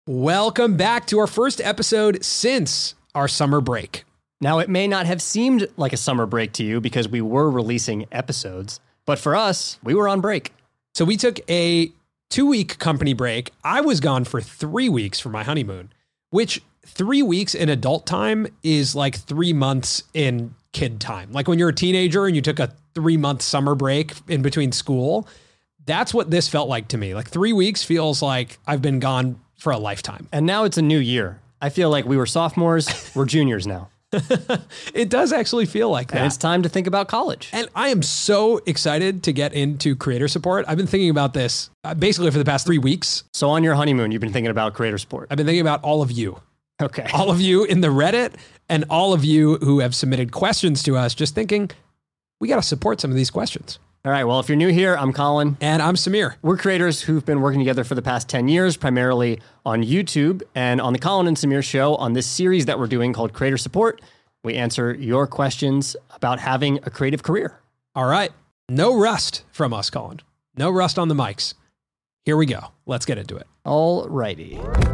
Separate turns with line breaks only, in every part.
Welcome back to our first episode since our summer break.
Now, it may not have seemed like a summer break to you because we were releasing episodes, but for us, we were on break.
So we took a 2-week company break. I was gone for 3 weeks for my honeymoon, which 3 weeks in adult time is like 3 months in kid time. Like when you're a teenager and you took a 3-month summer break in between school, that's what this felt like to me. Like 3 weeks feels like I've been gone for a lifetime.
And now it's a new year. I feel like we were sophomores, we're juniors now.
It does actually feel like that.
And it's time to think about college.
And I am so excited to get into creator support. I've been thinking about this basically for the past 3 weeks.
So on your honeymoon, you've been thinking about creator support.
I've been thinking about all of you.
Okay.
All of you in the Reddit and all of you who have submitted questions to us, just thinking, we got to support some of these questions.
All right. Well, if you're new here, I'm Colin.
And I'm Samir.
We're creators who've been working together for the past 10 years, primarily on YouTube and on the Colin and Samir show on this series that we're doing called Creator Support. We answer your questions about having a creative career.
All right. No rust from us, Colin. No rust on the mics. Here we go. Let's get into it.
All righty.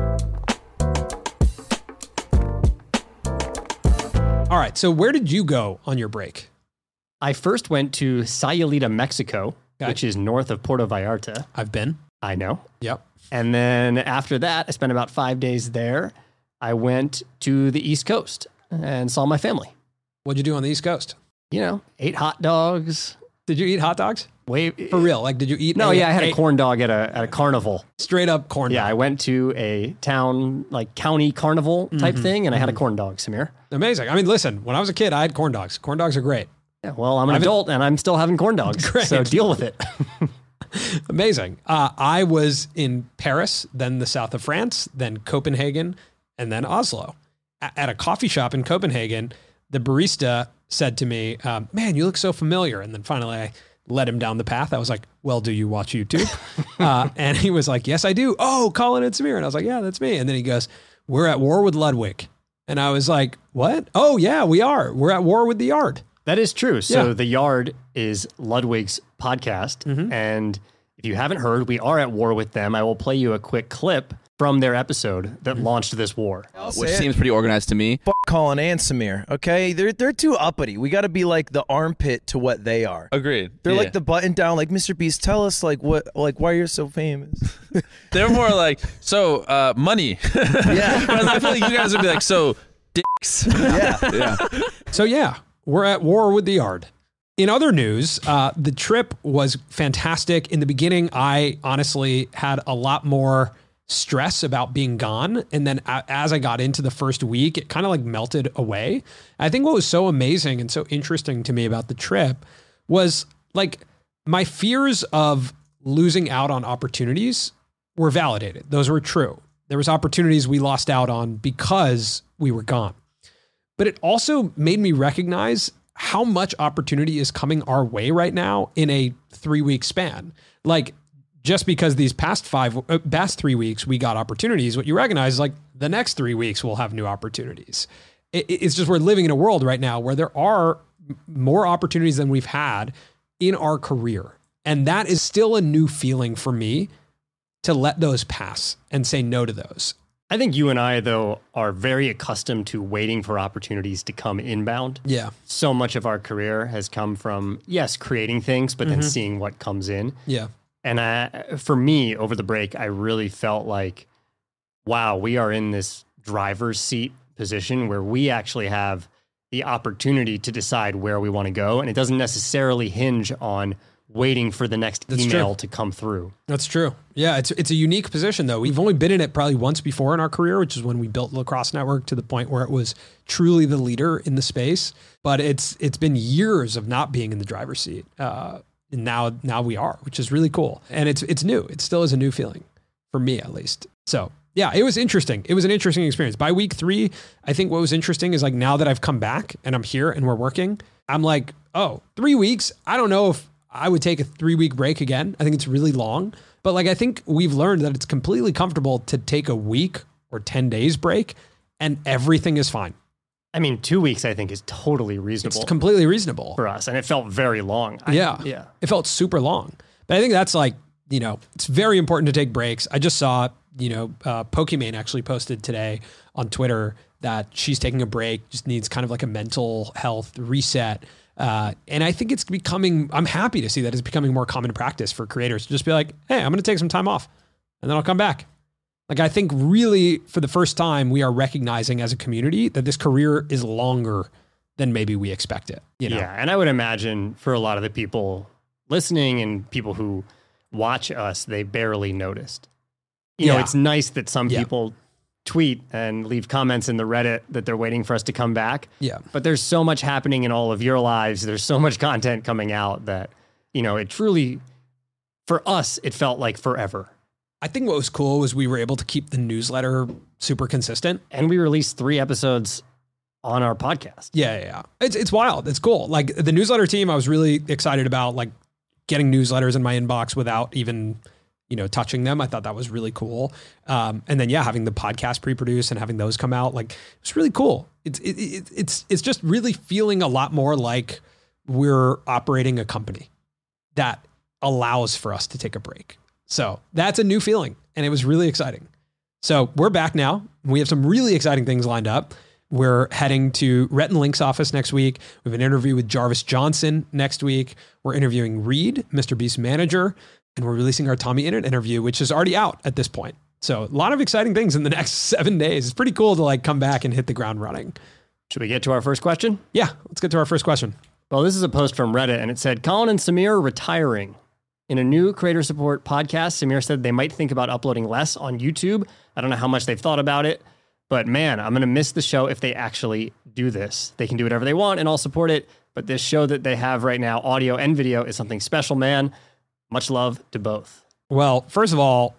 All right. So where did you go on your break?
I first went to Sayulita, Mexico,
Okay.
which is north of Puerto Vallarta.
I've been.
I know.
Yep.
And then after that, I spent about 5 days there. I went to the East Coast and saw my family.
What'd you do on the East Coast?
You know, ate hot dogs.
Did you eat hot dogs?
For
real? Like, did you eat?
No, yeah, I had a corn dog at a carnival.
Straight up corn dog.
Yeah, I went to a town, like county carnival type thing, and I had a corn dog, Samir.
Amazing. I mean, listen, when I was a kid, I had corn dogs. Corn dogs are great.
Yeah, well, I'm an adult, and I'm still having corn dogs,
Great.
so deal with it.
Amazing. I was in Paris, then the south of France, then Copenhagen, and then Oslo. At a coffee shop in Copenhagen, the barista said to me, man, you look so familiar. And then finally I led him down the path. I was like, well, do you watch YouTube? And he was like, yes, I do. Oh, Colin and Samir. And I was like, yeah, that's me. And then he goes, we're at war with Ludwig. And I was like, what? Oh, yeah, we are. We're at war with the Yard.
That is true. So
Yeah.
The Yard is Ludwig's podcast.
Mm-hmm.
And if you haven't heard, we are at war with them. I will play you a quick clip from their episode that launched this war.
Which seems pretty organized to me.
Colin and Samir, okay? They're too uppity. We got to be like the armpit to what they are.
Agreed.
They're
Yeah.
like the button down, like, Mr. Beast, tell us like why you're so famous.
They're more like, so, money.
Yeah.
Whereas I feel like you guys would be like, so, dicks.
Yeah.
So yeah, we're at war with the Yard. In other news, the trip was fantastic. In the beginning, I honestly had a lot more stress about being gone. And then as I got into the first week, it kind of like melted away. I think what was so amazing and so interesting to me about the trip was like my fears of losing out on opportunities were validated. Those were true. There was opportunities we lost out on because we were gone. But it also made me recognize how much opportunity is coming our way right now in a 3-week span. Like, just because these past 3 weeks we got opportunities, what you recognize is like the next 3 weeks we'll have new opportunities. It's just we're living in a world right now where there are more opportunities than we've had in our career. And that is still a new feeling for me to let those pass and say no to those.
I think you and I, though, are very accustomed to waiting for opportunities to come inbound.
Yeah.
So much of our career has come from, yes, creating things, but then seeing what comes in.
Yeah.
And for me, over the break, I really felt like, wow, we are in this driver's seat position where we actually have the opportunity to decide where we want to go. And it doesn't necessarily hinge on waiting for the next email to come through.
That's true. Yeah, it's a unique position, though. We've only been in it probably once before in our career, which is when we built Lacrosse Network to the point where it was truly the leader in the space. But it's been years of not being in the driver's seat. And now we are, which is really cool. And it's new. It still is a new feeling for me, at least. So yeah, it was interesting. It was an interesting experience. By week 3, I think what was interesting is like now that I've come back and I'm here and we're working, I'm like, oh, 3 weeks. I don't know if I would take a 3-week break again. I think it's really long. But like, I think we've learned that it's completely comfortable to take a week or 10 days break and everything is fine.
I mean, 2 weeks, I think, is totally reasonable.
It's completely reasonable
for us. And it felt very long.
Yeah. It felt super long. But I think that's like, you know, it's very important to take breaks. I just saw Pokimane actually posted today on Twitter that she's taking a break, just needs kind of like a mental health reset. And I think I'm happy to see that it's becoming more common practice for creators to just be like, hey, I'm going to take some time off and then I'll come back. Like, I think really for the first time, we are recognizing as a community that this career is longer than maybe we expect it.
Yeah. And I would imagine for a lot of the people listening and people who watch us, they barely noticed. You know, it's nice that some people tweet and leave comments in the Reddit that they're waiting for us to come back.
Yeah.
But there's so much happening in all of your lives. There's so much content coming out that, it truly, for us, it felt like forever.
I think what was cool was we were able to keep the newsletter super consistent.
And we released 3 episodes on our podcast.
Yeah. It's wild. It's cool. Like, the newsletter team, I was really excited about, like, getting newsletters in my inbox without even, touching them. I thought that was really cool. And then, having the podcast pre-produced and having those come out, like, it's really cool. It's just really feeling a lot more like we're operating a company that allows for us to take a break. So that's a new feeling, and it was really exciting. So we're back now. We have some really exciting things lined up. We're heading to Rhett and Link's office next week. We have an interview with Jarvis Johnson next week. We're interviewing Reed, Mr. Beast's manager, and we're releasing our Tommy Innit interview, which is already out at this point. So a lot of exciting things in the next 7 days. It's pretty cool to like come back and hit the ground running.
Should we get to our first question?
Yeah, let's get to our first question.
Well, this is a post from Reddit, and it said, Colin and Samir retiring. In a new creator support podcast, Samir said they might think about uploading less on YouTube. I don't know how much they've thought about it, but man, I'm going to miss the show if they actually do this. They can do whatever they want and I'll support it. But this show that they have right now, audio and video, is something special, man. Much love to both.
Well, first of all,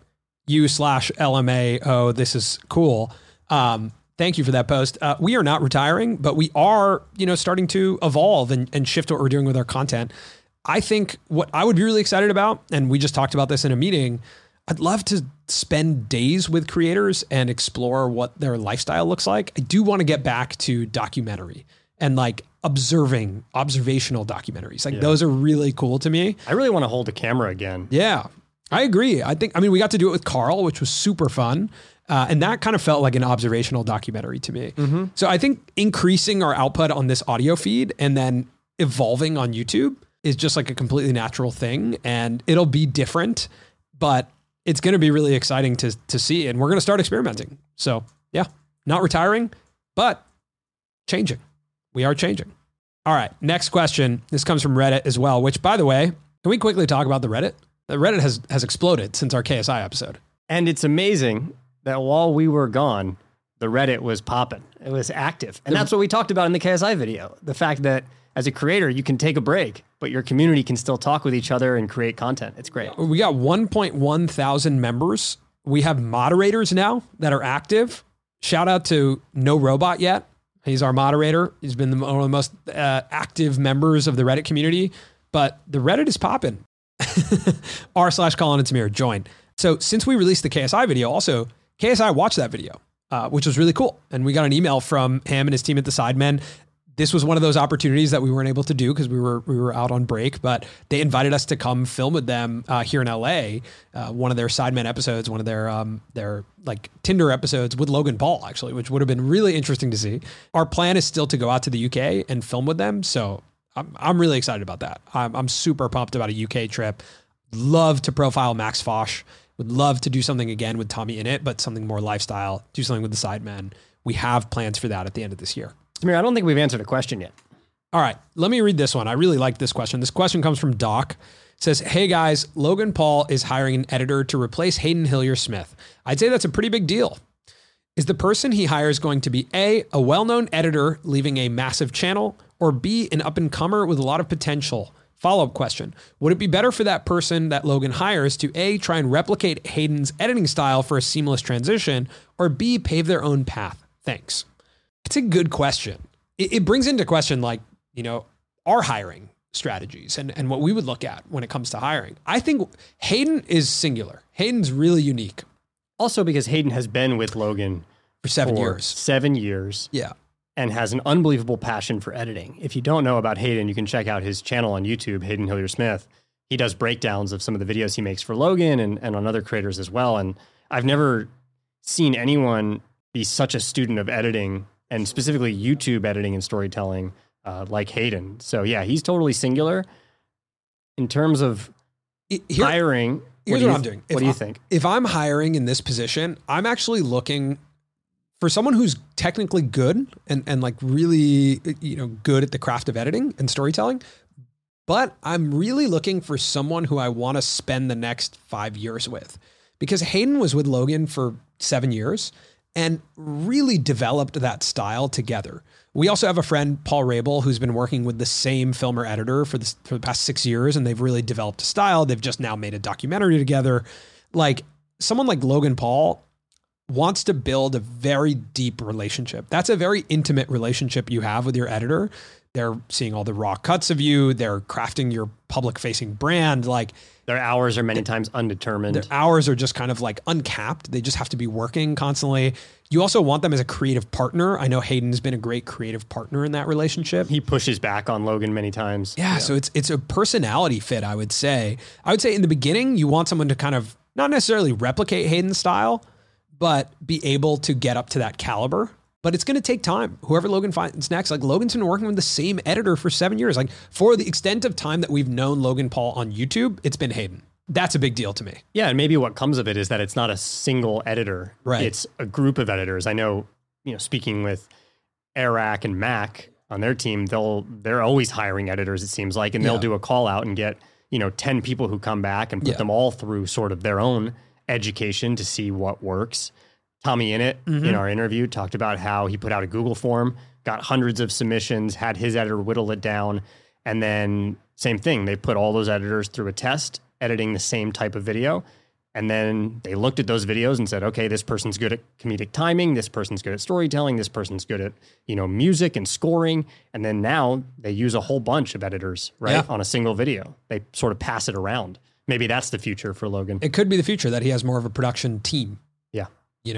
you/LMAO, this is cool. Thank you for that post. We are not retiring, but we are, starting to evolve and shift what we're doing with our content. I think what I would be really excited about, and we just talked about this in a meeting, I'd love to spend days with creators and explore what their lifestyle looks like. I do want to get back to documentary and like observational documentaries. Like those are really cool to me.
I really want to hold a camera again.
Yeah, I agree. We got to do it with Carl, which was super fun. And that kind of felt like an observational documentary to me. Mm-hmm. So I think increasing our output on this audio feed and then evolving on YouTube is just like a completely natural thing, and it'll be different, but it's going to be really exciting to see. And we're going to start experimenting. So yeah, not retiring, but changing. We are changing. All right. Next question. This comes from Reddit as well, which, by the way, can we quickly talk about the Reddit? The Reddit has exploded since our KSI episode.
And it's amazing that while we were gone, the Reddit was popping. It was active. And that's what we talked about in the KSI video. The fact that as a creator, you can take a break, but your community can still talk with each other and create content. It's great.
We got 1.1 thousand members. We have moderators now that are active. Shout out to No Robot Yet. He's our moderator. He's been one of the most active members of the Reddit community, but the Reddit is popping. r/Colin and Samir, join. So since we released the KSI video, also KSI watched that video, which was really cool. And we got an email from him and his team at the Sidemen. This was one of those opportunities that we weren't able to do because we were out on break, but they invited us to come film with them here in LA. One of their Sidemen episodes, one of their like Tinder episodes with Logan Paul, actually, which would have been really interesting to see. Our plan is still to go out to the UK and film with them. So I'm really excited about that. I'm super pumped about a UK trip. Love to profile Max Fosh. Would love to do something again with Tommy Innit, but something more lifestyle, do something with the Sidemen. We have plans for that at the end of this year.
Samir, I don't think we've answered a question yet.
All right, let me read this one. I really like this question. This question comes from Doc. It says, hey guys, Logan Paul is hiring an editor to replace Hayden Hillier-Smith. I'd say that's a pretty big deal. Is the person he hires going to be A, a well-known editor leaving a massive channel, or B, an up-and-comer with a lot of potential? Follow-up question. Would it be better for that person that Logan hires to A, try and replicate Hayden's editing style for a seamless transition, or B, pave their own path? Thanks. It's a good question. It brings into question, like, our hiring strategies and what we would look at when it comes to hiring. I think Hayden is singular. Hayden's really unique.
Also because Hayden has been with Logan
for 7 years.
7 years.
Yeah.
And has an unbelievable passion for editing. If you don't know about Hayden, you can check out his channel on YouTube, Hayden Hillier-Smith. He does breakdowns of some of the videos he makes for Logan and on other creators as well. And I've never seen anyone be such a student of editing and specifically YouTube editing and storytelling like Hayden. So yeah, he's totally singular. In terms of hiring,
here's what I'm doing.
What do you think?
If I'm hiring in this position, I'm actually looking for someone who's technically good and like really, good at the craft of editing and storytelling. But I'm really looking for someone who I want to spend the next 5 years with, because Hayden was with Logan for 7 years and really developed that style together. We also have a friend, Paul Rabel, who's been working with the same filmer editor for the past 6 years, and they've really developed a style. They've just now made a documentary together. Like someone like Logan Paul wants to build a very deep relationship. That's a very intimate relationship you have with your editor. They're seeing all the raw cuts of you. They're crafting your public facing brand. Like
their hours are many times undetermined.
Their hours are just kind of like uncapped. They just have to be working constantly. You also want them as a creative partner. I know Hayden's been a great creative partner in that relationship.
He pushes back on Logan many times.
Yeah. So it's a personality fit, I would say. I would say in the beginning, you want someone to kind of not necessarily replicate Hayden's style, but be able to get up to that caliber. But it's going to take time. Whoever Logan finds next, like Logan's been working with the same editor for 7 years. Like for the extent of time that we've known Logan Paul on YouTube, it's been Hayden. That's a big deal to me.
Yeah. And maybe what comes of it is that it's not a single editor.
Right.
It's a group of editors. I know, speaking with Eric and Mac on their team, they're always hiring editors, it seems like, and they'll do a call out and get, 10 people who come back and put them all through sort of their own education to see what works. Tommy Innit in our interview talked about how he put out a Google form, got hundreds of submissions, had his editor whittle it down. And then same thing, they put all those editors through a test, editing the same type of video. And then they looked at those videos and said, okay, this person's good at comedic timing. This person's good at storytelling. This person's good at, music and scoring. And then now they use a whole bunch of editors, right? On a single video. They sort of pass it around. Maybe that's the future for Logan.
It could be the future that he has more of a production team.
Yeah.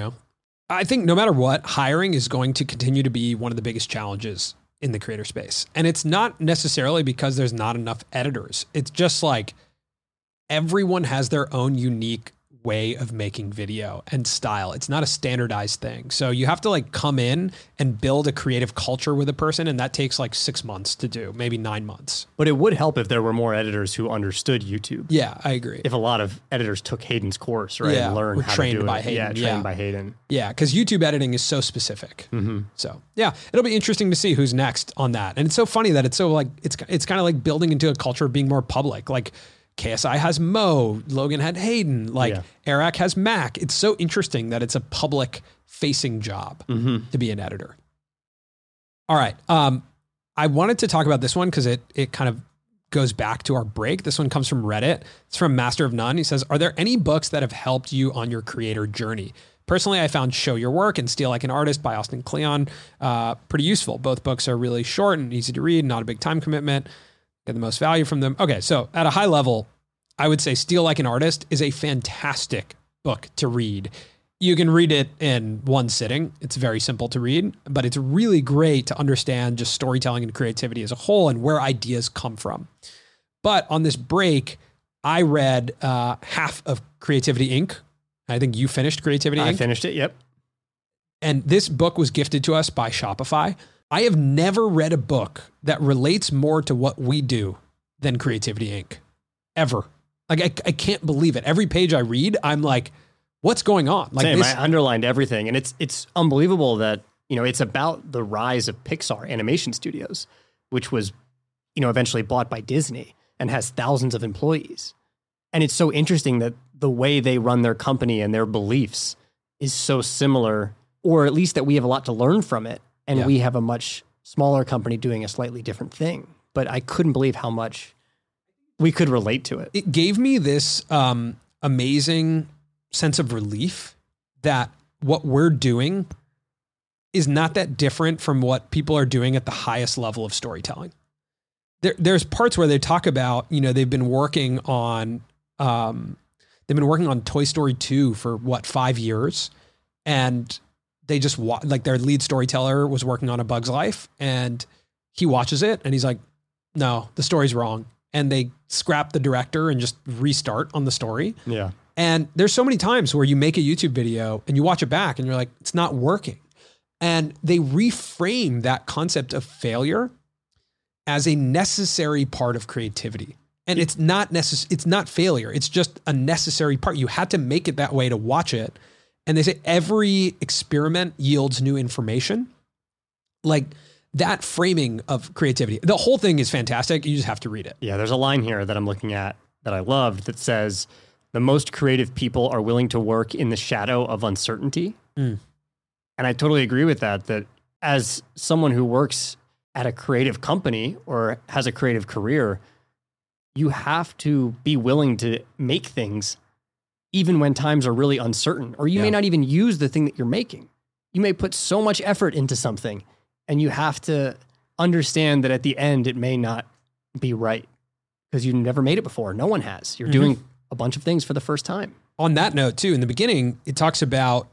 I think no matter what, hiring is going to continue to be one of the biggest challenges in the creator space. And it's not necessarily because there's not enough editors. It's just like everyone has their own unique way of making video and style. It's not a standardized thing. So you have to like come in and build a creative culture with a person. And that takes like 6 months to do, maybe 9 months.
But it would help if there were more editors who understood YouTube.
Yeah, I agree.
If a lot of editors took Hayden's course, right? And learned how to do
by
it.
Hayden.
Yeah, trained by Hayden.
Yeah, because YouTube editing is so specific. So yeah, it'll be interesting to see who's next on that. And it's so funny that it's so like, it's kind of like building into a culture of being more public. Like KSI has Mo, Logan had Hayden, Eric has Mac. It's so interesting that it's a public facing job to be an editor. All right. I wanted to talk about this one because it kind of goes back to our break. This one comes from Reddit. It's from Master of None. He says, are there any books that have helped you on your creator journey? Personally, I found Show Your Work and Steal Like an Artist by Austin Kleon pretty useful. Both books are really short and easy to read, not a big time commitment. Get the most value from them. Okay, so at a high level, I would say Steal Like an Artist is a fantastic book to read. You can read it in one sitting. It's very simple to read, but it's really great to understand just storytelling and creativity as a whole and where ideas come from. But on this break, I read half of Creativity Inc. I think you finished Creativity Inc.
I finished it, yep.
And this book was gifted to us by Shopify. I have never read a book that relates more to what we do than Creativity Inc. Ever. Like, I can't believe it. Every page I read, I'm like, what's going on? Like
Same, I underlined everything. And it's unbelievable that, it's about the rise of Pixar Animation Studios, which was, eventually bought by Disney and has thousands of employees. And it's so interesting that the way they run their company and their beliefs is so similar, or at least that we have a lot to learn from it. And we have a much smaller company doing a slightly different thing. But I couldn't believe how much we could relate to it.
It gave me this amazing sense of relief that what we're doing is not that different from what people are doing at the highest level of storytelling. There's parts where they talk about, they've been working on Toy Story 2 for 5 years, and they just their lead storyteller was working on A Bug's Life, and he watches it and he's like, no, the story's wrong. And they scrap the director and just restart on the story.
Yeah.
And there's so many times where you make a YouTube video and you watch it back and you're like, it's not working. And they reframe that concept of failure as a necessary part of creativity. And it's not it's not failure. It's just a necessary part. You had to make it that way to watch it. And they say every experiment yields new information. Like that framing of creativity. The whole thing is fantastic. You just have to read it.
Yeah, there's a line here that I'm looking at that I loved that says, the most creative people are willing to work in the shadow of uncertainty. And I totally agree with that, that as someone who works at a creative company or has a creative career, you have to be willing to make things even when times are really uncertain, or you may not even use the thing that you're making. You may put so much effort into something and you have to understand that at the end, it may not be right because you never made it before. No one has. You're doing a bunch of things for the first time.
On that note too, in the beginning, it talks about,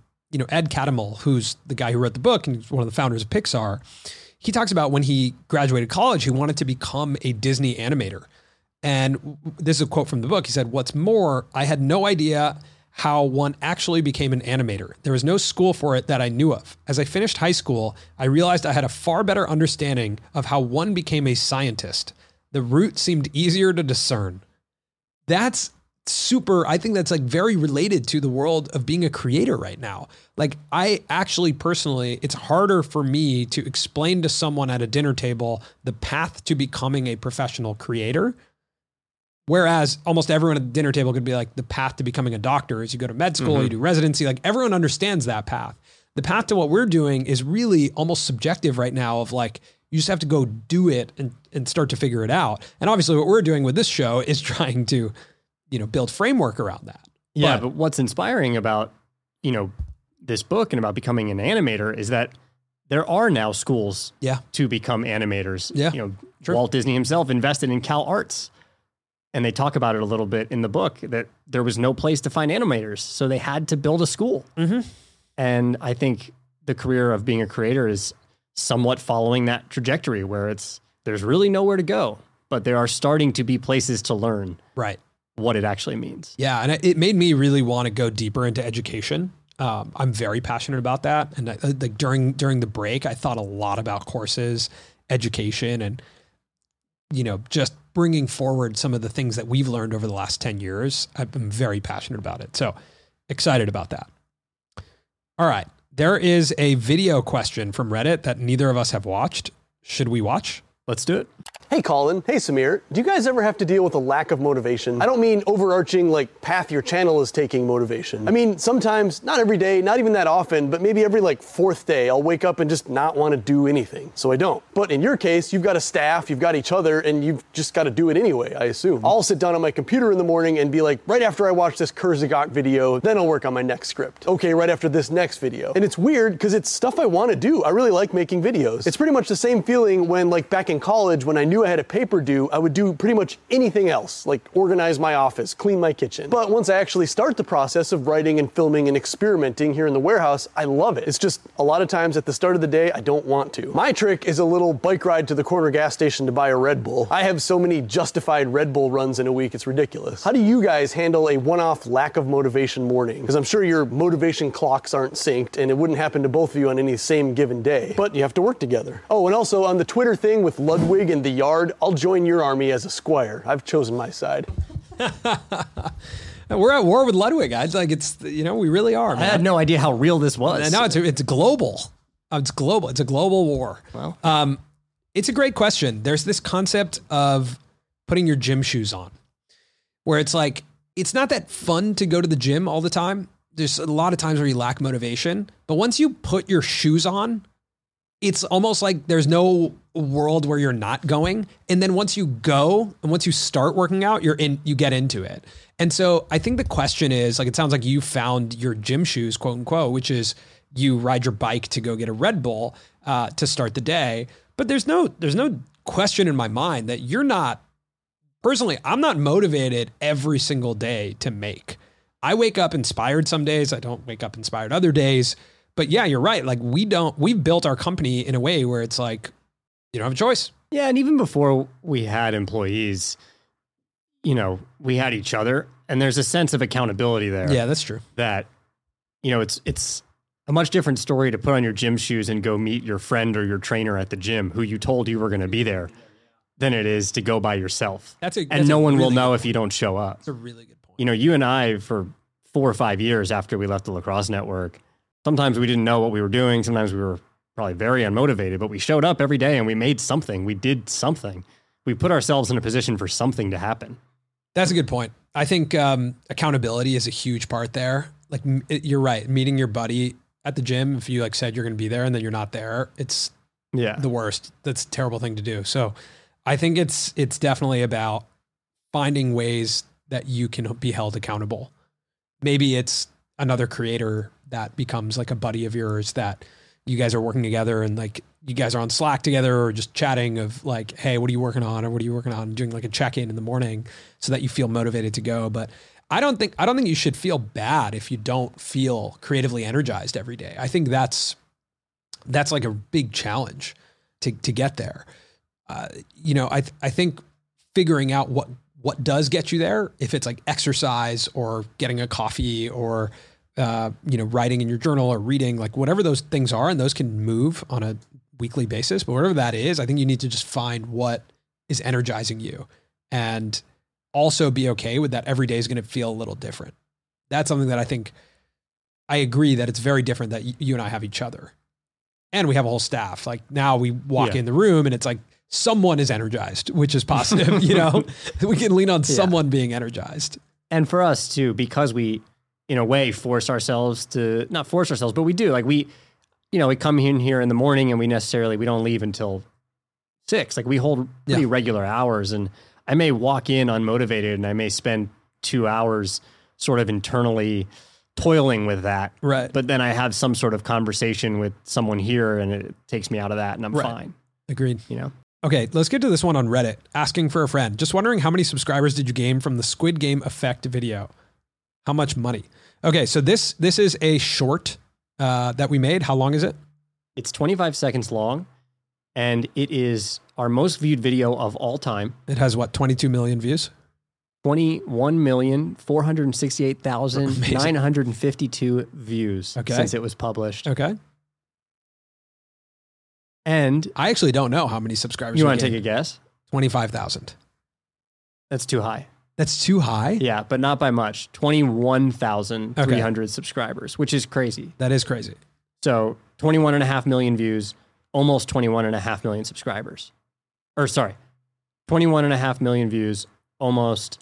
Ed Catmull, who's the guy who wrote the book and he's one of the founders of Pixar. He talks about when he graduated college, he wanted to become a Disney animator. And this is a quote from the book. He said, "What's more, I had no idea how one actually became an animator. There was no school for it that I knew of. As I finished high school, I realized I had a far better understanding of how one became a scientist. The route seemed easier to discern." That's super, I think that's like very related to the world of being a creator right now. Like I actually personally, it's harder for me to explain to someone at a dinner table the path to becoming a professional creator. Whereas almost everyone at the dinner table could be like, the path to becoming a doctor is you go to med school, you do residency. Like everyone understands that path. The path to what we're doing is really almost subjective right now of like, you just have to go do it and start to figure it out. And obviously what we're doing with this show is trying to, build framework around that.
Yeah. But what's inspiring about, this book and about becoming an animator is that there are now schools to become animators.
Yeah.
Walt Disney himself invested in Cal Arts. And they talk about it a little bit in the book that there was no place to find animators. So they had to build a school. And I think the career of being a creator is somewhat following that trajectory where there's really nowhere to go, but there are starting to be places to learn what it actually means.
Yeah. And it made me really want to go deeper into education. I'm very passionate about that. And like during the break, I thought a lot about courses, education, and, just bringing forward some of the things that we've learned over the last 10 years. I've been very passionate about it. So excited about that. All right. There is a video question from Reddit that neither of us have watched. Should we watch?
Let's do it.
Hey Colin, hey Samir, do you guys ever have to deal with a lack of motivation? I don't mean overarching like path your channel is taking motivation. I mean sometimes, not every day, not even that often, but maybe every like fourth day I'll wake up and just not want to do anything, so I don't. But in your case, you've got a staff, you've got each other, and you've just got to do it anyway, I assume. I'll sit down on my computer in the morning and be like, right after I watch this Kurzgesagt video, then I'll work on my next script. Okay, right after this next video. And it's weird because it's stuff I want to do. I really like making videos. It's pretty much the same feeling when like back in college when I knew I had a paper due, I would do pretty much anything else, like organize my office, clean my kitchen. But once I actually start the process of writing and filming and experimenting here in the warehouse, I love it. It's just a lot of times at the start of the day, I don't want to. My trick is a little bike ride to the corner gas station to buy a Red Bull. I have so many justified Red Bull runs in a week, it's ridiculous. How do you guys handle a one-off lack of motivation morning? Because I'm sure your motivation clocks aren't synced and it wouldn't happen to both of you on any same given day, but you have to work together. Oh, and also on the Twitter thing with Ludwig and the Yard, I'll join your army as a squire. I've chosen my side.
We're at war with Ludwig. I like it's we really are. Man.
I had no idea how real this was.
No, it's global. It's global. It's a global war.
Well,
it's a great question. There's this concept of putting your gym shoes on, where it's like it's not that fun to go to the gym all the time. There's a lot of times where you lack motivation, but once you put your shoes on, it's almost like there's no world where you're not going. And then once you go and once you start working out, you get into it. And so I think the question is like, it sounds like you found your gym shoes, quote unquote, which is you ride your bike to go get a Red Bull to start the day. But there's no question in my mind that you're not, personally, I'm not motivated every single day to make. I wake up inspired some days. I don't wake up inspired other days. But yeah, you're right. Like we've built our company in a way where it's like, you don't have a choice.
Yeah. And even before we had employees, you know, we had each other, and there's a sense of accountability there.
Yeah, that's true.
That, you know, it's a much different story to put on your gym shoes and go meet your friend or your trainer at the gym who you told you were going to be there than it is to go by yourself. And no one will know if you don't show up.
That's a really good point.
You know, you and I, for 4 or 5 years after we left the Lacrosse Network, sometimes we didn't know what we were doing. Sometimes we were probably very unmotivated, but we showed up every day and we made something. We did something. We put ourselves in a position for something to happen.
That's a good point. I think accountability is a huge part there. Like you're right. Meeting your buddy at the gym, if you like said you're going to be there and then you're not there, it's the worst. That's a terrible thing to do. So I think it's definitely about finding ways that you can be held accountable. Maybe it's another creator that becomes like a buddy of yours that you guys are working together and like you guys are on Slack together or just chatting of like, hey, what are you working on? Or what are you working on? Doing like a check-in in the morning so that you feel motivated to go. But I don't think you should feel bad if you don't feel creatively energized every day. I think that's like a big challenge to get there. You know, I think figuring out what does get you there, if it's like exercise or getting a coffee or, you know, writing in your journal or reading, like whatever those things are, and those can move on a weekly basis, but whatever that is, I think you need to just find what is energizing you and also be okay with that every day is going to feel a little different. That's something that I think I agree that it's very different that you and I have each other and we have a whole staff. Like now we walk in the room and it's like someone is energized, which is positive, you know, we can lean on someone being energized.
And for us too, because we, in a way, not force ourselves, but we do. Like we come in here in the morning and we don't leave until 6. Like we hold pretty regular hours, and I may walk in unmotivated and I may spend 2 hours sort of internally toiling with that.
Right.
But then I have some sort of conversation with someone here and it takes me out of that and I'm fine.
Agreed.
You know?
Okay, let's get to this one on Reddit. Asking for a friend. Just wondering how many subscribers did you gain from the Squid Game effect video? How much money? Okay, so this is a short that we made. How long is it?
It's 25 seconds long, and it is our most viewed video of all time.
It has what, 22 million views?
21,468,952 views since it was published.
Okay.
And
I actually don't know how many subscribers.
You want to take a guess?
25,000.
That's too high.
That's too high?
Yeah, but not by much. 21,300 subscribers, which is crazy.
That is crazy.
So 21.5 million views, almost 21.5 million subscribers. 21.5 million views, almost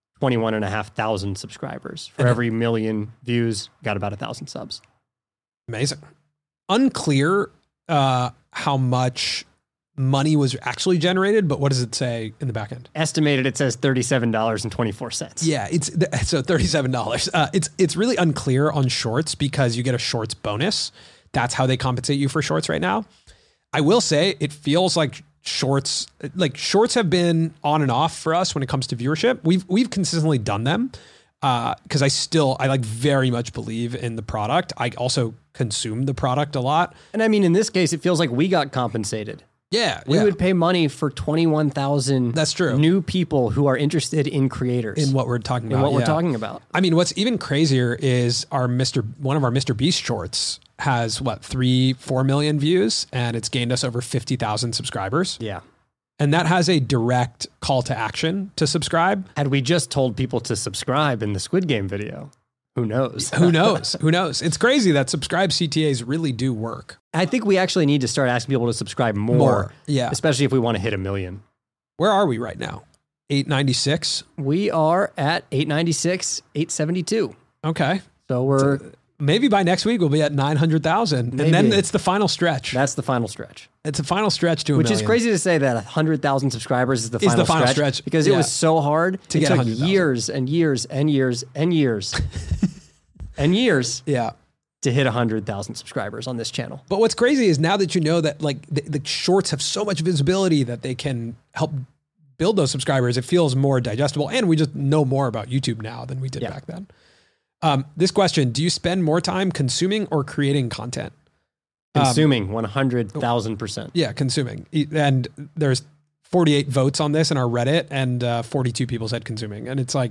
21,500 subscribers. For every million views, got about 1,000 subs.
Amazing. Unclear how much money was actually generated, but what does it say in the back end?
Estimated, it says $37.24.
Yeah, so $37. It's really unclear on shorts because you get a shorts bonus. That's how they compensate you for shorts right now. I will say it feels like shorts have been on and off for us when it comes to viewership. We've consistently done them because I like very much believe in the product. I also consume the product a lot.
And I mean, in this case, it feels like we got compensated.
Yeah.
We would pay money for 21,000
That's true.
new people who are interested in creators.
In what we're talking about. I mean, what's even crazier is one of our Mr. Beast shorts has 3-4 million views, and it's gained us over 50,000 subscribers.
Yeah.
And that has a direct call to action to subscribe.
Had we just told people to subscribe in the Squid Game video, who knows?
Who knows? It's crazy that subscribe CTAs really do work.
I think we actually need to start asking people to subscribe more.
Yeah.
Especially if we want to hit 1 million.
Where are we right now? 896?
We are at 896, 872.
Okay.
So
maybe by next week we'll be at 900,000. And then it's the final stretch.
That's the final stretch.
It's a final stretch to 1 million.
Which is crazy to say that 100,000 subscribers is the final stretch. Because it was so hard to get 100,000. Years and years and years and years and years to hit 100,000 subscribers on this channel.
But what's crazy is now that you know that like the shorts have so much visibility that they can help build those subscribers, it feels more digestible. And we just know more about YouTube now than we did back then. This question, do you spend more time consuming or creating content?
Consuming 100,000%.
Yeah, consuming. And there's 48 votes on this in our Reddit, and 42 people said consuming. And it's like,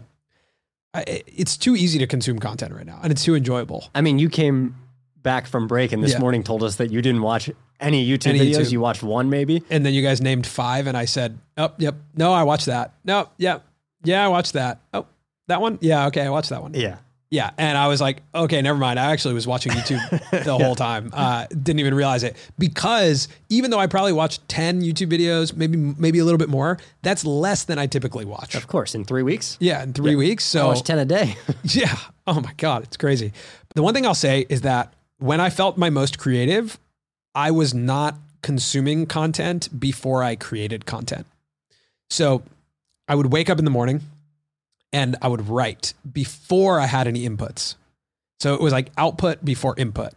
it's too easy to consume content right now, and it's too enjoyable.
I mean, you came back from break and this morning told us that you didn't watch any YouTube videos. You watched one maybe.
And then you guys named 5, and I said, oh, yep. No, I watched that. No, yep. Yeah, I watched that. Oh, that one? Yeah, okay, I watched that one.
Yeah.
Yeah, and I was like, okay, never mind. I actually was watching YouTube the whole time. Didn't even realize it, because even though I probably watched 10 YouTube videos, maybe a little bit more, that's less than I typically watch.
Of course, in 3 weeks.
Yeah, in 3 weeks. So
I watch 10 a day.
yeah. Oh my God, it's crazy. The one thing I'll say is that when I felt my most creative, I was not consuming content before I created content. So I would wake up in the morning and I would write before I had any inputs. So it was like output before input.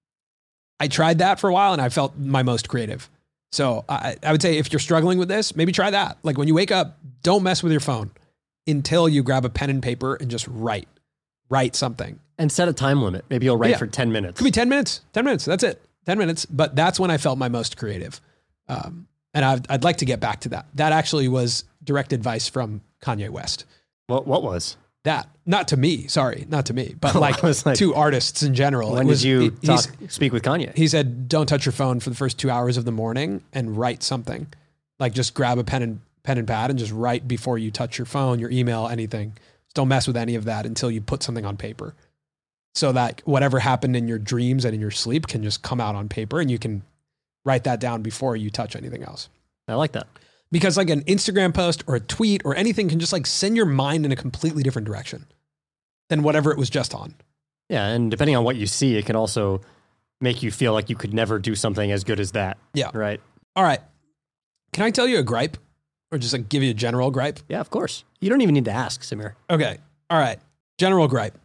I tried that for a while and I felt my most creative. So I would say if you're struggling with this, maybe try that. Like when you wake up, don't mess with your phone until you grab a pen and paper and just write something.
And set a time limit. Maybe you'll write for 10 minutes.
Could be 10 minutes. 10 minutes. That's it. 10 minutes. But that's when I felt my most creative. And I'd like to get back to that. That actually was direct advice from Kanye West.
What was?
That. Not to me. Sorry. Not to me. But like to artists in general.
When did you speak with Kanye?
He said, don't touch your phone for the first 2 hours of the morning and write something. Like just grab a pen and pad and just write before you touch your phone, your email, anything. Just don't mess with any of that until you put something on paper. So that whatever happened in your dreams and in your sleep can just come out on paper, and you can write that down before you touch anything else.
I like that.
Because like an Instagram post or a tweet or anything can just like send your mind in a completely different direction than whatever it was just on.
Yeah. And depending on what you see, it can also make you feel like you could never do something as good as that.
Yeah.
Right.
All right. Can I tell you a gripe, or just like give you a general gripe?
Yeah, of course. You don't even need to ask, Samir.
Okay. All right. General gripe.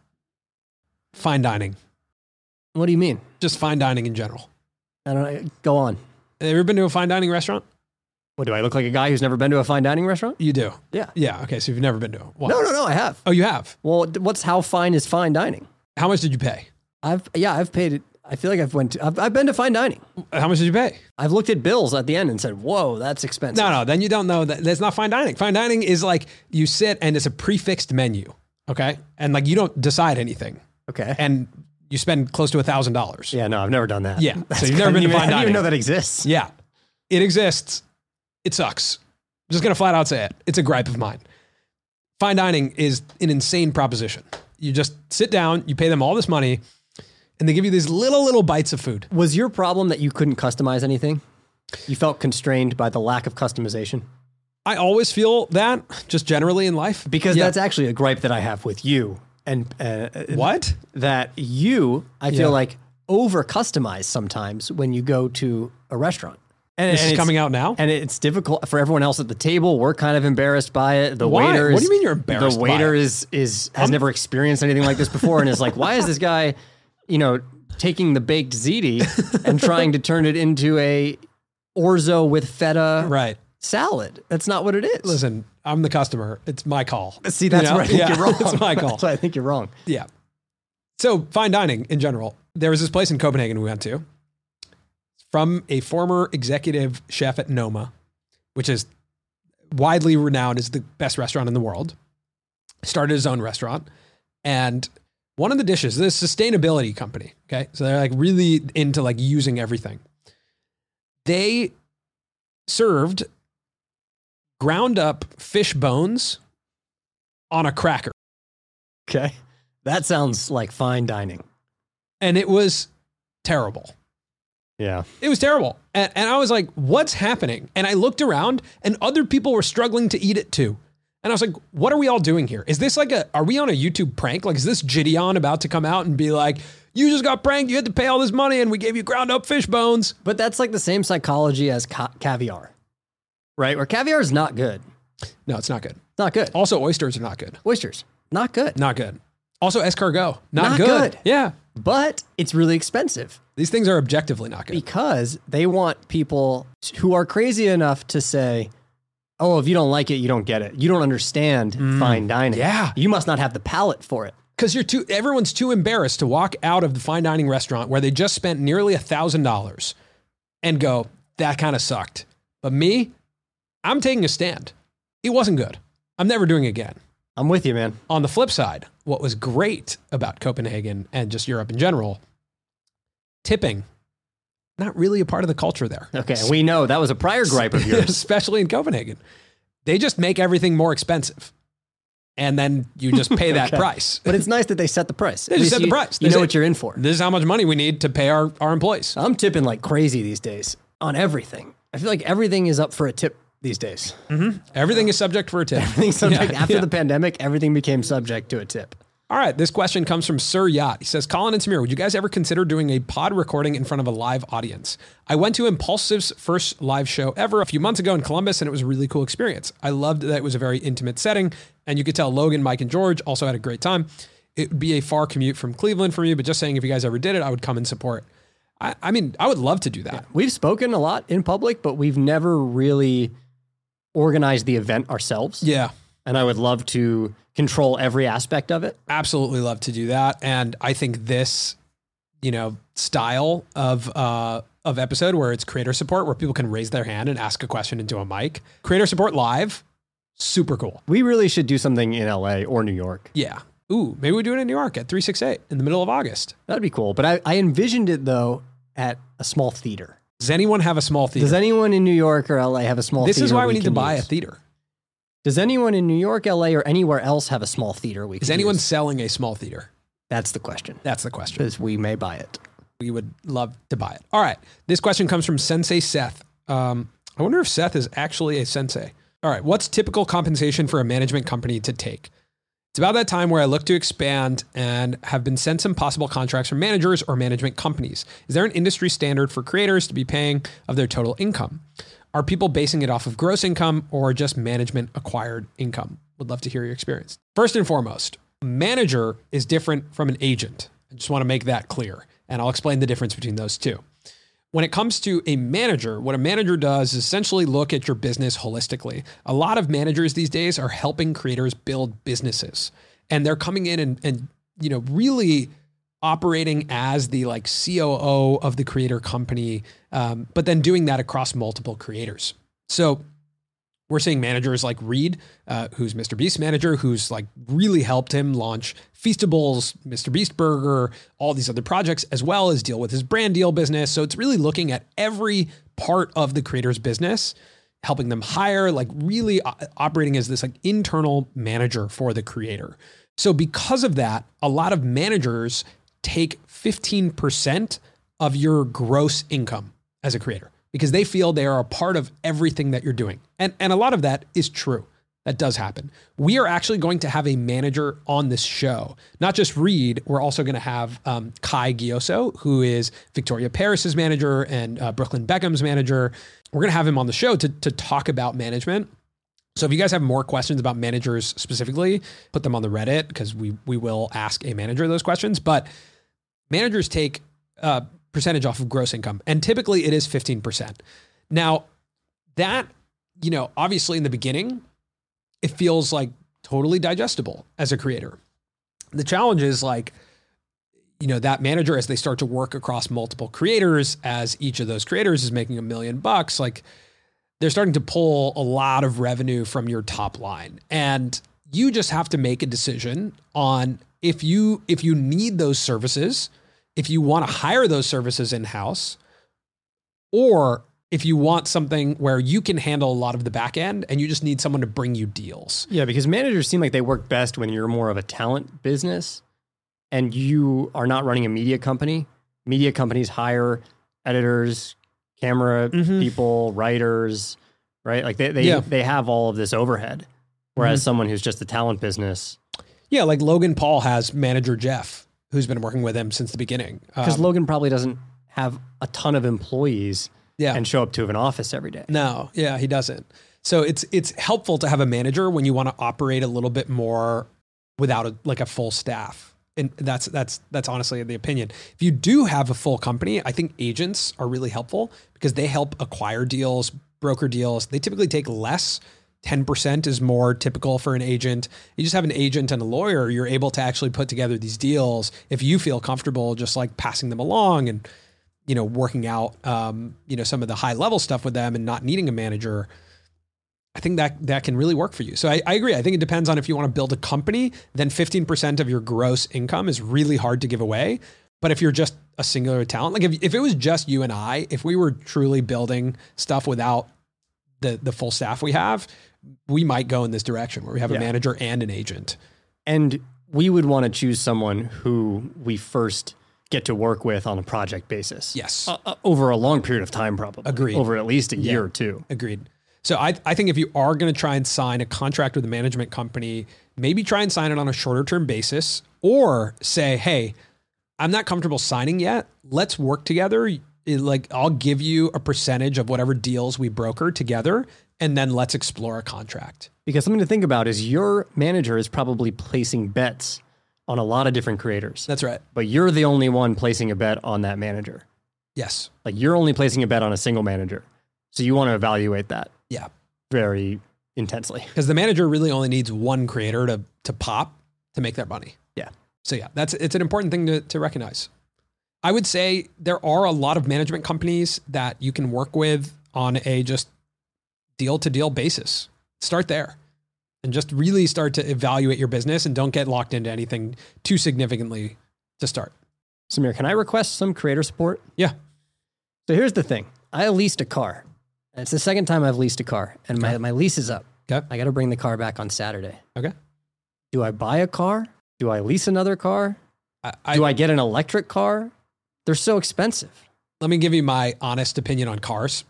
Fine dining.
What do you mean?
Just fine dining in general.
I don't know. Go on.
Have you ever been to a fine dining restaurant?
What, do I look like a guy who's never been to a fine dining restaurant?
You do.
Yeah.
Yeah. Okay. So you've never been to one.
No, I have.
Oh, you have?
Well, how fine is fine dining?
How much did you pay?
I've paid it. I feel like I've been to fine dining.
How much did you pay?
I've looked at bills at the end and said, whoa, that's expensive.
No, then you don't know that. That's not fine dining. Fine dining is like you sit and it's a prefixed menu. Okay. And like you don't decide anything.
Okay.
And you spend close to $1,000.
Yeah, no, I've never done that.
Yeah. So you've never been to fine dining.
I didn't even know that exists.
Yeah. It exists. It sucks. I'm just going to flat out say it. It's a gripe of mine. Fine dining is an insane proposition. You just sit down, you pay them all this money, and they give you these little bites of food.
Was your problem that you couldn't customize anything? You felt constrained by the lack of customization?
I always feel that, just generally in life.
Because that's actually a gripe that I have with you. And
what?
That you, I feel like, over customize sometimes when you go to a restaurant. And
this is coming out now?
And it's difficult for everyone else at the table. We're kind of embarrassed by it. The
Why?
waiter
What do you mean you're embarrassed
The waiter
by it?
has never experienced anything like this before and is like, why is this guy, taking the baked ziti and trying to turn it into a orzo with feta salad? That's not what it is.
Listen, I'm the customer. It's my call.
See, that's where I think you're wrong.
It's my call.
That's why I think you're wrong.
Yeah. So fine dining in general. There was this place in Copenhagen we went to from a former executive chef at Noma, which is widely renowned as the best restaurant in the world. Started his own restaurant. And one of the dishes, this sustainability company, okay? So they're like really into like using everything. They served ground up fish bones on a cracker.
Okay. That sounds like fine dining.
And it was terrible.
Yeah.
It was terrible. And I was like, what's happening? And I looked around and other people were struggling to eat it too. And I was like, what are we all doing here? Is this like are we on a YouTube prank? Like, is this Gideon about to come out and be like, you just got pranked, you had to pay all this money and we gave you ground up fish bones?
But that's like the same psychology as caviar, right? Where caviar is not good.
No, it's not good.
Not good.
Also, oysters are not good.
Oysters, not good.
Not good. Also, escargot, not good. Yeah.
But it's really expensive.
These things are objectively not good.
Because they want people who are crazy enough to say, oh, if you don't like it, you don't get it. You don't understand fine dining.
Yeah.
You must not have the palate for it.
Because everyone's too embarrassed to walk out of the fine dining restaurant where they just spent nearly $1,000 and go, that kind of sucked. But me, I'm taking a stand. It wasn't good. I'm never doing it again.
I'm with you, man.
On the flip side, what was great about Copenhagen and just Europe in general, tipping, not really a part of the culture there.
Okay, we know that was a prior gripe of yours.
Especially in Copenhagen. They just make everything more expensive. And then you just pay that price.
But it's nice that they set the price.
They just set the price.
You know what you're in for.
This is how much money we need to pay our employees.
I'm tipping like crazy these days on everything. I feel like everything is up for a tip these days.
Everything is subject for a tip.
Everything's subject.
Yeah,
After
yeah.
the pandemic, everything became subject to a tip.
All right, this question comes from Sir Yacht. He says, Colin and Samir, would you guys ever consider doing a pod recording in front of a live audience? I went to Impulsive's first live show ever a few months ago in Columbus, and it was a really cool experience. I loved that it was a very intimate setting, and you could tell Logan, Mike, and George also had a great time. It would be a far commute from Cleveland for me, but just saying if you guys ever did it, I would come and support. I mean, I would love to do that.
We've spoken a lot in public, but we've never really organized the event ourselves.
Yeah.
And I would love to control every aspect of it.
Absolutely love to do that. And I think this, style of episode where it's creator support, where people can raise their hand and ask a question into a mic, creator support live, super cool.
We really should do something in LA or New York.
Yeah. Ooh, maybe we do it in New York at 368 in the middle of August.
That'd be cool. But I envisioned it though at a small theater.
Does anyone have a small theater?
Does anyone in New York or LA have a small theater?
This is why we need to
can
buy
use?
a theater.
Does anyone in New York, LA, or anywhere else have a small theater we can
Is anyone
use?
selling a small theater?
That's the question.
That's the question.
Because we may buy it.
We would love to buy it. All right. This question comes from Sensei Seth. I wonder if Seth is actually a sensei. All right. What's typical compensation for a management company to take? It's about that time where I look to expand and have been sent some possible contracts from managers or management companies. Is there an industry standard for creators to be paying of their total income? Are people basing it off of gross income or just management acquired income? Would love to hear your experience. First and foremost, a manager is different from an agent. I just want to make that clear, and I'll explain the difference between those two. When it comes to a manager, what a manager does is essentially look at your business holistically. A lot of managers these days are helping creators build businesses, and they're coming in and really operating as the COO of the creator company, but then doing that across multiple creators. So we're seeing managers like Reed, who's Mr. Beast's manager, who's really helped him launch Feastables, Mr. Beast Burger, all these other projects, as well as deal with his brand deal business. So it's really looking at every part of the creator's business, helping them hire, really operating as this internal manager for the creator. So because of that, a lot of managers take 15% of your gross income as a creator, because they feel they are a part of everything that you're doing. And a lot of that is true. That does happen. We are actually going to have a manager on this show, not just Reed. We're also going to have Kai Gioso, who is Victoria Paris's manager and Brooklyn Beckham's manager. We're going to have him on the show to talk about management. So if you guys have more questions about managers specifically, put them on the Reddit, because we will ask a manager those questions. But managers take percentage off of gross income, and typically it is 15%. Now that, obviously in the beginning, it feels totally digestible as a creator. The challenge is that manager, as they start to work across multiple creators, as each of those creators is making $1 million, they're starting to pull a lot of revenue from your top line. And you just have to make a decision on if you need those services, if you want to hire those services in-house, or if you want something where you can handle a lot of the back end and you just need someone to bring you deals.
Yeah, because managers seem like they work best when you're more of a talent business and you are not running a media company. Media companies hire editors, camera people, writers, right? They have all of this overhead. Whereas someone who's just a talent business.
Yeah, Logan Paul has manager Jeff, who's been working with him since the beginning.
Because Logan probably doesn't have a ton of employees
Yeah.
and show up to an office every day.
No, yeah, he doesn't. So it's helpful to have a manager when you want to operate a little bit more without a full staff. And that's honestly the opinion. If you do have a full company, I think agents are really helpful because they help acquire deals, broker deals. They typically take less. 10% is more typical for an agent. You just have an agent and a lawyer, you're able to actually put together these deals if you feel comfortable just passing them along and working out some of the high level stuff with them and not needing a manager. I think that can really work for you. So I agree. I think it depends on if you want to build a company, then 15% of your gross income is really hard to give away. But if you're just a singular talent, like if it was just you and I, if we were truly building stuff without the full staff we have, we might go in this direction where we have a manager and an agent.
And we would want to choose someone who we first get to work with on a project basis.
Yes.
Over a long period of time, probably.
Agreed.
Over at least a year or two.
Agreed. So I think if you are going to try and sign a contract with a management company, maybe try and sign it on a shorter term basis, or say, hey, I'm not comfortable signing yet. Let's work together. I'll give you a percentage of whatever deals we broker together, and then let's explore a contract.
Because something to think about is your manager is probably placing bets on a lot of different creators.
That's right.
But you're the only one placing a bet on that manager.
Yes.
Like you're only placing a bet on a single manager. So you want to evaluate that.
Yeah.
Very intensely.
Because the manager really only needs one creator to pop to make their money.
Yeah.
So yeah, it's an important thing to recognize. I would say there are a lot of management companies that you can work with on a just deal to deal basis. Start there and just really start to evaluate your business and don't get locked into anything too significantly to start.
Samir, can I request some creator support?
Yeah.
So here's the thing. I leased a car. It's the second time I've leased a car, and my lease is up.
Okay.
I got to bring the car back on Saturday.
Okay.
Do I buy a car? Do I lease another car? Do I get an electric car? They're so expensive.
Let me give you my honest opinion on cars.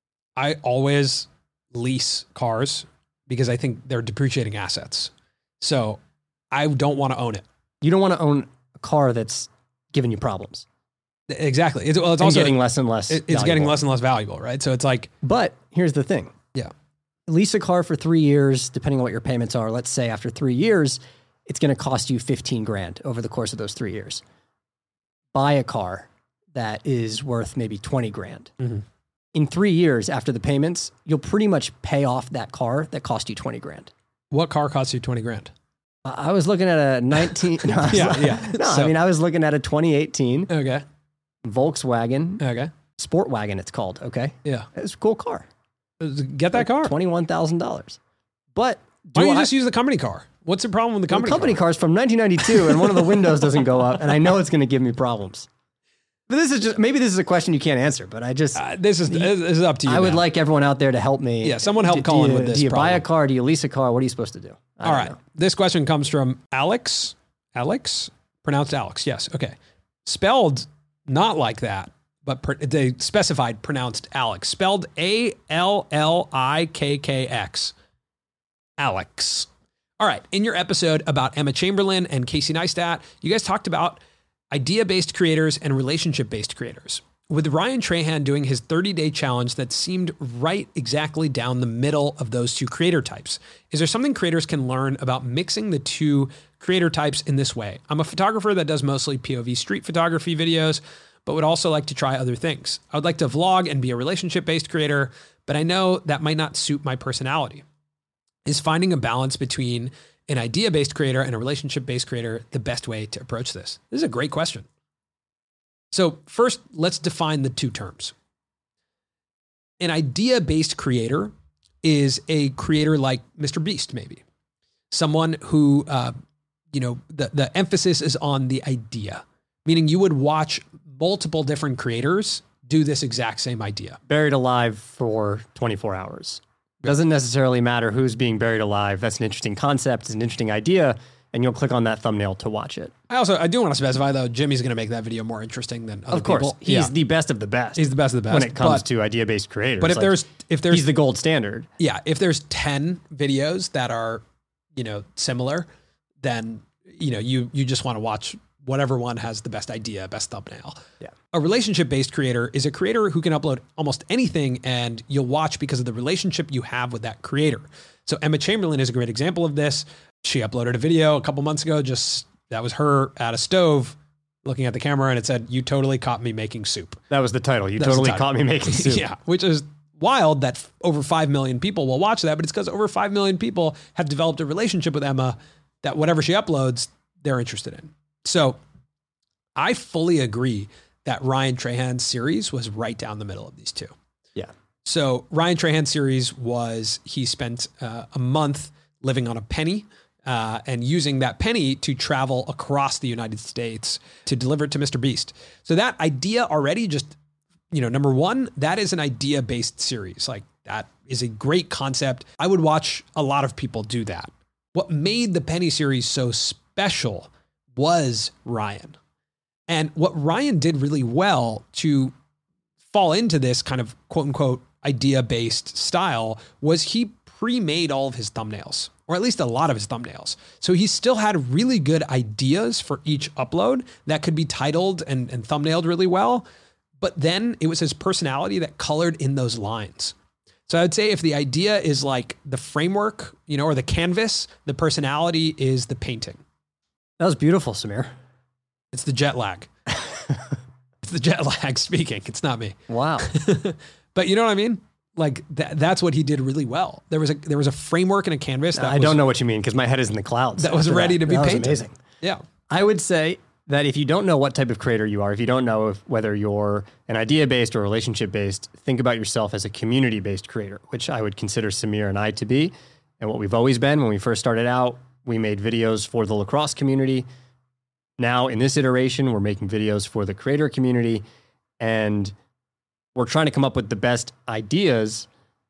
I always lease cars because I think they're depreciating assets. So I don't want to own it.
You don't want to own a car that's giving you problems.
Exactly. It's
And
also
getting less and less.
It's getting
valuable.
less and less valuable, right? So it's like,
But here's the thing.
yeah,
Lease a car for 3 years, depending on what your payments are. Let's say after 3 years, it's going to cost you 15 grand over the course of those 3 years. Buy a car that is worth maybe 20 grand.
Mhm.
In 3 years after the payments, you'll pretty much pay off that car that cost you 20 grand.
what car costs you 20 grand?
I was looking at a 19. No,
So-
I was looking at a 2018
Okay.
Volkswagen
Okay.
Sport Wagon. It's called. Okay,
Yeah.
it's a cool car.
Get that car.
$21,000. But
Why don't you just use the company car? What's the problem with the company car?
car's from 1992, and one of the windows doesn't go up, and I know it's going to give me problems. But maybe this is a question you can't answer. But I just
This is up to you.
I would
man.
like everyone out there to help me.
Yeah, someone help Colin with this
Do you buy a
problem.
car? Do you lease a car? What are you supposed to do? I
All
don't
right.
know.
This question comes from Alex. Alex? Pronounced Alex. Yes. Okay. Spelled not like that, but they specified pronounced Alex. Spelled Allikkx. Alex. All right. In your episode about Emma Chamberlain and Casey Neistat, you guys talked about idea-based creators and relationship-based creators. With Ryan Trahan doing his 30-day challenge that seemed right exactly down the middle of those two creator types, is there something creators can learn about mixing the two creator types in this way? I'm a photographer that does mostly POV street photography videos, but would also like to try other things. I would like to vlog and be a relationship-based creator, but I know that might not suit my personality. Is finding a balance between an idea-based creator and a relationship-based creator the best way to approach this? This is a great question. So first, let's define the two terms. An idea-based creator is a creator like Mr. Beast, maybe. Someone who, the emphasis is on the idea, meaning you would watch multiple different creators do this exact same idea.
Buried alive for 24 hours. Doesn't necessarily matter who's being buried alive. That's an interesting concept. It's an interesting idea. And you'll click on that thumbnail to watch it.
I do want to specify, though, Jimmy's going to make that video more interesting than other
Of course.
people.
He's the best of the best.
He's the best of the best.
when it comes to idea-based creators.
But if there's
he's the gold standard.
Yeah, if there's 10 videos that are, similar, then, you just want to watch whatever one has the best idea, best thumbnail.
Yeah.
A relationship-based creator is a creator who can upload almost anything and you'll watch because of the relationship you have with that creator. So Emma Chamberlain is a great example of this. She uploaded a video a couple months ago, that was her at a stove looking at the camera and it said, "You totally caught me making soup."
That was the title. You
That's the
totally
title.
caught me making soup.
Yeah, which is wild that over 5 million people will watch that, but it's because over 5 million people have developed a relationship with Emma that whatever she uploads, they're interested in. So I fully agree that Ryan Trahan's series was right down the middle of these two.
Yeah.
So Ryan Trahan's series was he spent a month living on a penny and using that penny to travel across the United States to deliver it to Mr. Beast. So that idea already just, number one, that is an idea-based series. Like that is a great concept. I would watch a lot of people do that. What made the Penny series so special was Ryan. And what Ryan did really well to fall into this kind of quote unquote idea-based style was he pre-made all of his thumbnails, or at least a lot of his thumbnails. So he still had really good ideas for each upload that could be titled and thumbnailed really well. But then it was his personality that colored in those lines. So I'd say if the idea is like the framework, or the canvas, the personality is the painting.
That was beautiful, Samir.
It's the jet lag. It's the jet lag speaking. It's not me.
Wow.
But you know what I mean? Like that's what he did really well. There was a framework and a canvas.
I don't know what you mean because my head is in the clouds.
That was ready to be
that
painted.
Was amazing.
Yeah.
I would say that if you don't know what type of creator you are, if you don't know whether you're an idea-based or relationship-based, think about yourself as a community-based creator, which I would consider Samir and I to be. And what we've always been when we first started out, we made videos for the lacrosse community. Now, in this iteration, we're making videos for the creator community, and we're trying to come up with the best ideas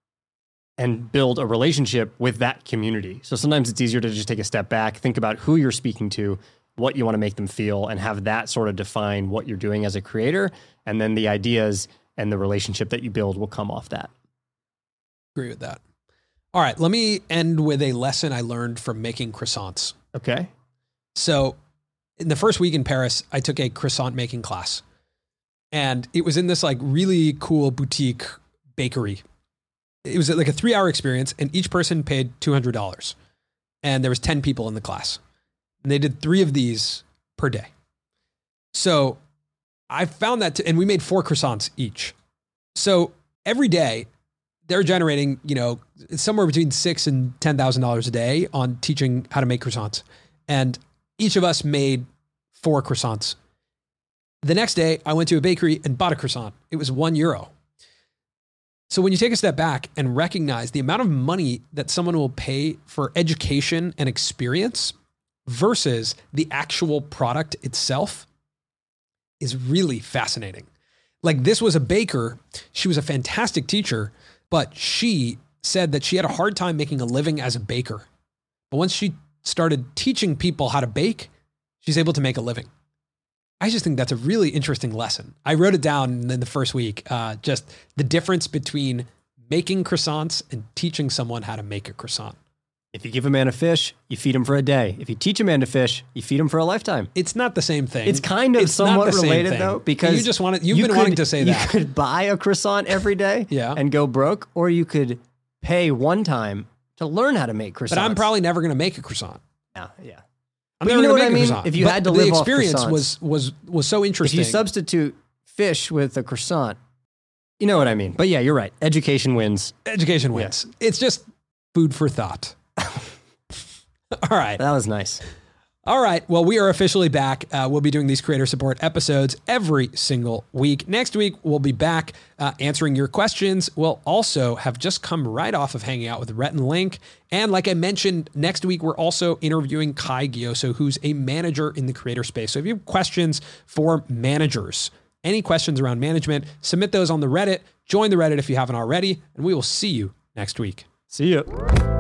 and build a relationship with that community. So sometimes it's easier to just take a step back, think about who you're speaking to, what you want to make them feel, and have that sort of define what you're doing as a creator. And then the ideas and the relationship that you build will come off that.
Agree with that. All right, let me end with a lesson I learned from making croissants.
Okay.
So in the first week in Paris, I took a croissant making class. And it was in this like really cool boutique bakery. It was like a 3-hour experience, and each person paid $200. And there was 10 people in the class. And they did 3 of these per day. So I found that, and we made 4 croissants each. So every day they're generating, somewhere between $6,000 and $10,000 a day on teaching how to make croissants. And each of us made 4 croissants. The next day I went to a bakery and bought a croissant. It was €1. So when you take a step back and recognize the amount of money that someone will pay for education and experience versus the actual product itself is really fascinating. Like this was a baker. She was a fantastic teacher, but she said that she had a hard time making a living as a baker. But once she started teaching people how to bake, she's able to make a living. I just think that's a really interesting lesson. I wrote it down in the first week, just the difference between making croissants and teaching someone how to make a croissant.
If you give a man a fish, you feed him for a day. If you teach a man to fish, you feed him for a lifetime.
It's not the same thing.
It's kind of somewhat related though, because
you just wanted, you've been wanting to say that.
You could buy a croissant every day and go broke, or you could pay one time to learn how to make croissants.
But I'm probably never going to make a croissant.
Yeah.
I'm
but
never
you know
going
what
to make
I mean?
a croissant.
If you
but
had to live
the
off
experience
croissants,
was so interesting.
If you substitute fish with a croissant, you know what I mean. But yeah, you're right. Education wins.
Education wins. Yeah. It's just food for thought. All right.
That was nice.
All right. Well, we are officially back. We'll be doing these creator support episodes every single week. Next week, we'll be back answering your questions. We'll also have just come right off of hanging out with Rhett and Link. And like I mentioned, next week, we're also interviewing Kai Gioso, who's a manager in the creator space. So if you have questions for managers, any questions around management, submit those on the Reddit. Join the Reddit if you haven't already, and we will see you next week.
See you.